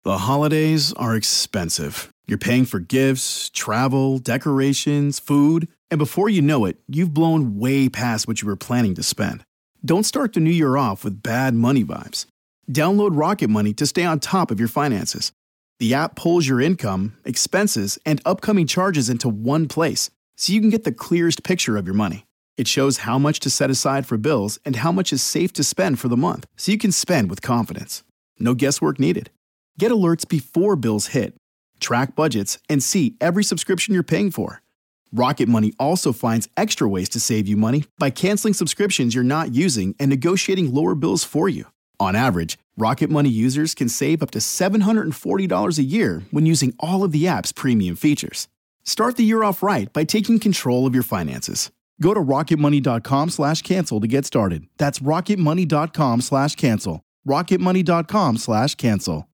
The holidays are expensive. You're paying for gifts, travel, decorations, food, and before you know it, you've blown way past what you were planning to spend. Don't start the new year off with bad money vibes. Download Rocket Money to stay on top of your finances. The app pulls your income, expenses, and upcoming charges into one place, so you can get the clearest picture of your money. It shows how much to set aside for bills and how much is safe to spend for the month, so you can spend with confidence. No guesswork needed. Get alerts before bills hit, track budgets, and see every subscription you're paying for. Rocket Money also finds extra ways to save you money by canceling subscriptions you're not using and negotiating lower bills for you. On average, Rocket Money users can save up to $740 a year when using all of the app's premium features. Start the year off right by taking control of your finances. Go to rocketmoney.com/cancel to get started. That's rocketmoney.com/cancel. rocketmoney.com/cancel.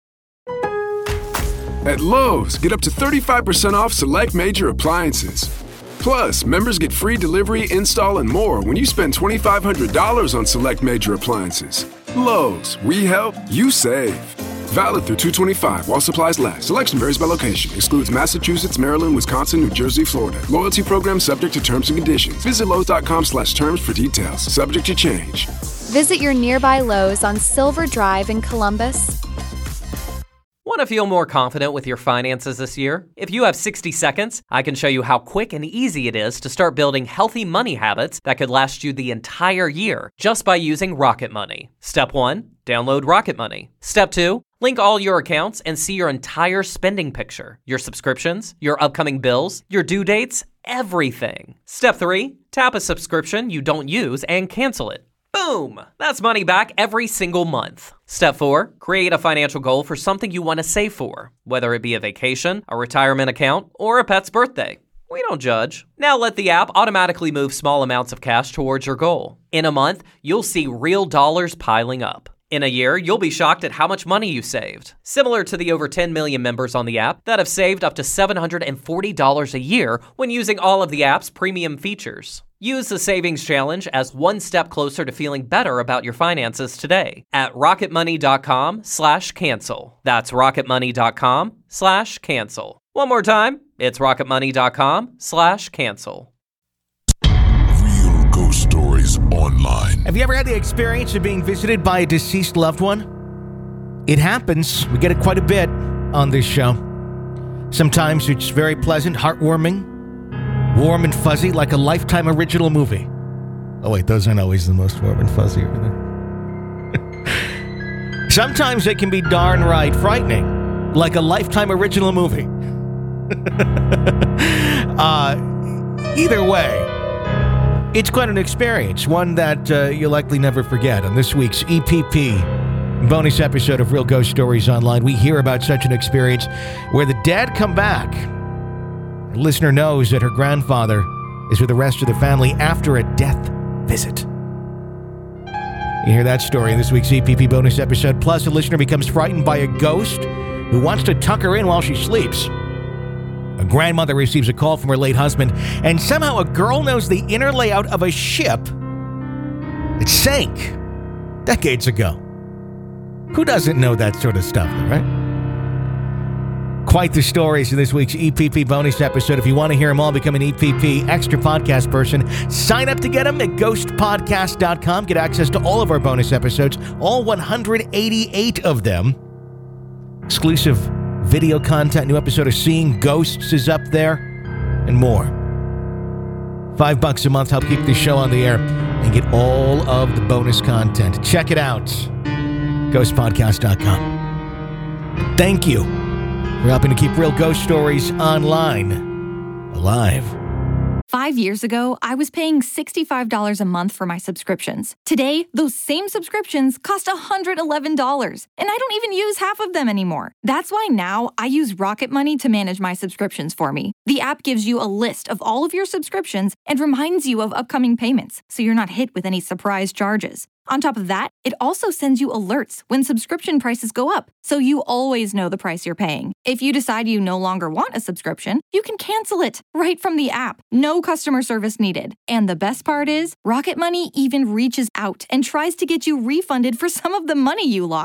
At Lowe's, get up to 35% off select major appliances. Plus, members get free delivery, install, and more when you spend $2,500 on select major appliances. Lowe's, we help, you save. Valid through 2/25 while supplies last. Selection varies by location. Excludes Massachusetts, Maryland, Wisconsin, New Jersey, Florida. Loyalty program subject to terms and conditions. Visit Lowe's.com/terms for details. Subject to change. Visit your nearby Lowe's on Silver Drive in Columbus. Want to feel more confident with your finances this year? If you have 60 seconds, I can show you how quick and easy it is to start building healthy money habits that could last you the entire year just by using Rocket Money. Step 1, download Rocket Money. Step 2, link all your accounts and see your entire spending picture, your subscriptions, your upcoming bills, your due dates, everything. Step 3, tap a subscription you don't use and cancel it. Boom! That's money back every single month. Step 4, create a financial goal for something you want to save for, whether it be a vacation, a retirement account, or a pet's birthday. We don't judge. Now let the app automatically move small amounts of cash towards your goal. In a month, you'll see real dollars piling up. In a year, you'll be shocked at how much money you saved. Similar to the over 10 million members on the app that have saved up to $740 a year when using all of the app's premium features. Use the Savings Challenge as one step closer to feeling better about your finances today at rocketmoney.com/cancel. That's rocketmoney.com/cancel. One more time, it's rocketmoney.com/cancel. Real ghost stories online. Have you ever had the experience of being visited by a deceased loved one? It happens. We get it quite a bit on this show. Sometimes it's very pleasant, heartwarming, warm and fuzzy, like a Lifetime original movie. Oh wait, those aren't always the most warm and fuzzy, are they? Sometimes they can be darn right frightening, like a Lifetime original movie. Either way, it's quite an experience, one that you'll likely never forget. On this week's EPP bonus episode of Real Ghost Stories Online, we hear about such an experience where the dead come back. The listener knows that her grandfather is with the rest of the family after a death visit. You hear that story in this week's EPP bonus episode. Plus, a listener becomes frightened by a ghost who wants to tuck her in while she sleeps. A grandmother receives a call from her late husband, and somehow a girl knows the inner layout of a ship that sank decades ago. Who doesn't know that sort of stuff, right? Quite the stories in this week's EPP bonus episode. If you want to hear them all, become an EPP extra podcast person. Sign up to get them at ghostpodcast.com. Get access to all of our bonus episodes, all 188 of them. Exclusive video content, new episode of Seeing Ghosts is up there, and more. $5 a month, help keep this show on the air and get all of the bonus content. Check it out. ghostpodcast.com. Thank you for helping to keep Real Ghost Stories Online alive. 5 years ago, I was paying $65 a month for my subscriptions. Today, those same subscriptions cost $111, and I don't even use half of them anymore. That's why now I use Rocket Money to manage my subscriptions for me. The app gives you a list of all of your subscriptions and reminds you of upcoming payments, so you're not hit with any surprise charges. On top of that, it also sends you alerts when subscription prices go up, so you always know the price you're paying. If you decide you no longer want a subscription, you can cancel it right from the app. No customer service needed. And the best part is, Rocket Money even reaches out and tries to get you refunded for some of the money you lost.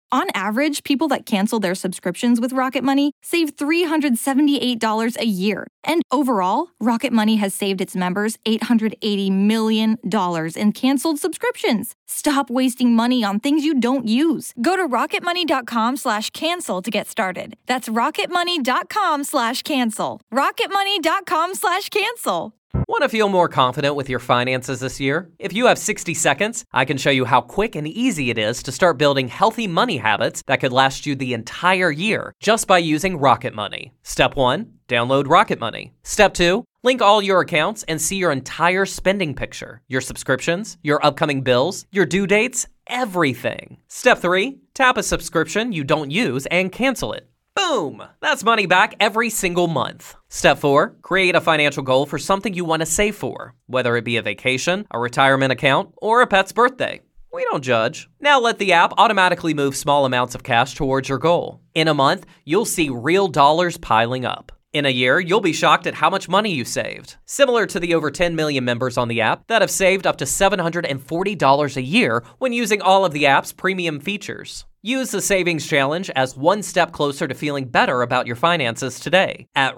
On average, people that cancel their subscriptions with Rocket Money save $378 a year. And overall, Rocket Money has saved its members $880 million in canceled subscriptions. Stop wasting money on things you don't use. Go to rocketmoney.com/cancel to get started. That's rocketmoney.com/cancel. rocketmoney.com/cancel. Want to feel more confident with your finances this year? If you have 60 seconds, I can show you how quick and easy it is to start building healthy money habits that could last you the entire year just by using Rocket Money. Step 1, download Rocket Money. Step 2, link all your accounts and see your entire spending picture, your subscriptions, your upcoming bills, your due dates, everything. Step 3, tap a subscription you don't use and cancel it. Boom! That's money back every single month. Step 4, create a financial goal for something you want to save for, whether it be a vacation, a retirement account, or a pet's birthday. We don't judge. Now let the app automatically move small amounts of cash towards your goal. In a month, you'll see real dollars piling up. In a year, you'll be shocked at how much money you saved. Similar to the over 10 million members on the app that have saved up to $740 a year when using all of the app's premium features. Use the Savings Challenge as one step closer to feeling better about your finances today at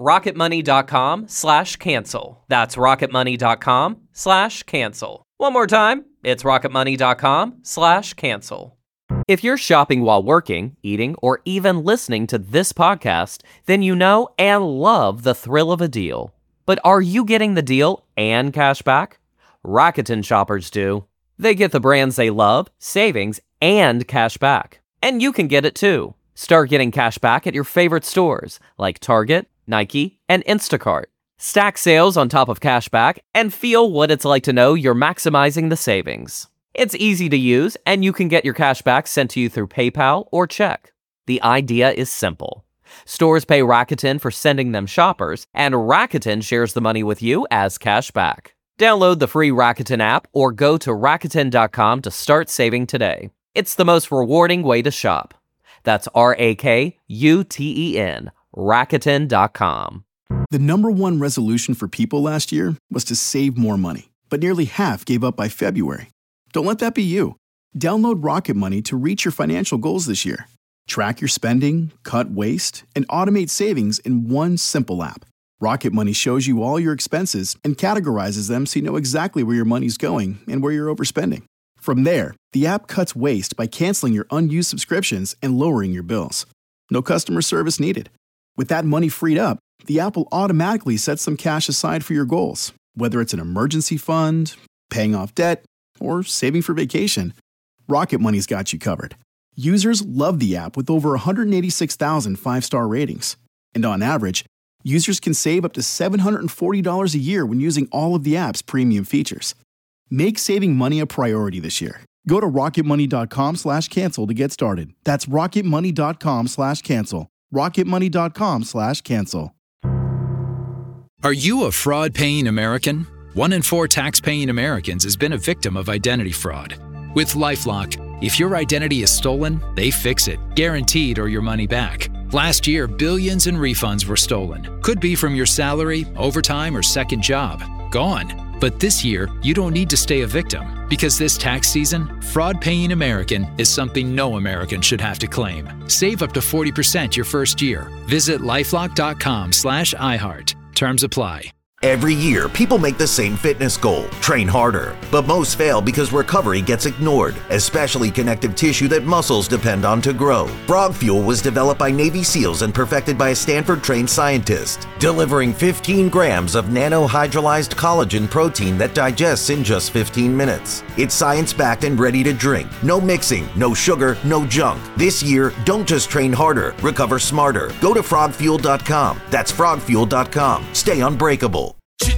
rocketmoney.com/cancel. That's rocketmoney.com/cancel. One more time, it's rocketmoney.com/cancel. If you're shopping while working, eating, or even listening to this podcast, then you know and love the thrill of a deal. But are you getting the deal and cash back? Rakuten shoppers do. They get the brands they love, savings, and cash back. And you can get it too. Start getting cash back at your favorite stores like Target, Nike, and Instacart. Stack sales on top of cash back and feel what it's like to know you're maximizing the savings. It's easy to use, and you can get your cash back sent to you through PayPal or check. The idea is simple. Stores pay Rakuten for sending them shoppers, and Rakuten shares the money with you as cash back. Download the free Rakuten app or go to Rakuten.com to start saving today. It's the most rewarding way to shop. That's RAKUTEN, Rakuten.com. The number one resolution for people last year was to save more money, but nearly half gave up by February. Don't let that be you. Download Rocket Money to reach your financial goals this year. Track your spending, cut waste, and automate savings in one simple app. Rocket Money shows you all your expenses and categorizes them so you know exactly where your money's going and where you're overspending. From there, the app cuts waste by canceling your unused subscriptions and lowering your bills. No customer service needed. With that money freed up, the app will automatically set some cash aside for your goals, whether it's an emergency fund, paying off debt, or saving for vacation. Rocket Money's got you covered. Users love the app with over 186,000 five-star ratings. And on average, users can save up to $740 a year when using all of the app's premium features. Make saving money a priority this year. Go to rocketmoney.com/cancel to get started. That's rocketmoney.com/cancel. rocketmoney.com/cancel. Are you a fraud-paying American? 1 in 4 tax-paying Americans has been a victim of identity fraud. With LifeLock, if your identity is stolen, they fix it, guaranteed, or your money back. Last year, billions in refunds were stolen. Could be from your salary, overtime, or second job. Gone. But this year, you don't need to stay a victim, because this tax season, fraud-paying American is something no American should have to claim. Save up to 40% your first year. Visit lifelock.com/iHeart. Terms apply. Every year, people make the same fitness goal, train harder. But most fail because recovery gets ignored, especially connective tissue that muscles depend on to grow. Frog Fuel was developed by Navy SEALs and perfected by a Stanford-trained scientist, delivering 15 grams of nanohydrolyzed collagen protein that digests in just 15 minutes. It's science-backed and ready to drink. No mixing, no sugar, no junk. This year, don't just train harder, recover smarter. Go to frogfuel.com. That's frogfuel.com. Stay unbreakable.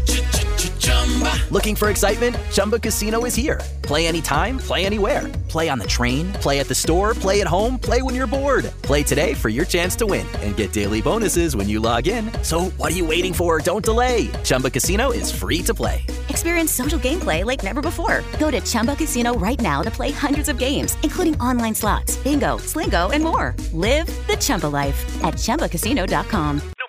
Looking for excitement? Chumba Casino is here. Play anytime, play anywhere. Play on the train, play at the store, play at home, play when you're bored. Play today for your chance to win and get daily bonuses when you log in. So what are you waiting for? Don't delay. Chumba Casino is free to play. Experience social gameplay like never before. Go to Chumba Casino right now to play hundreds of games, including online slots, bingo, Slingo, and more. Live the Chumba life at ChumbaCasino.com.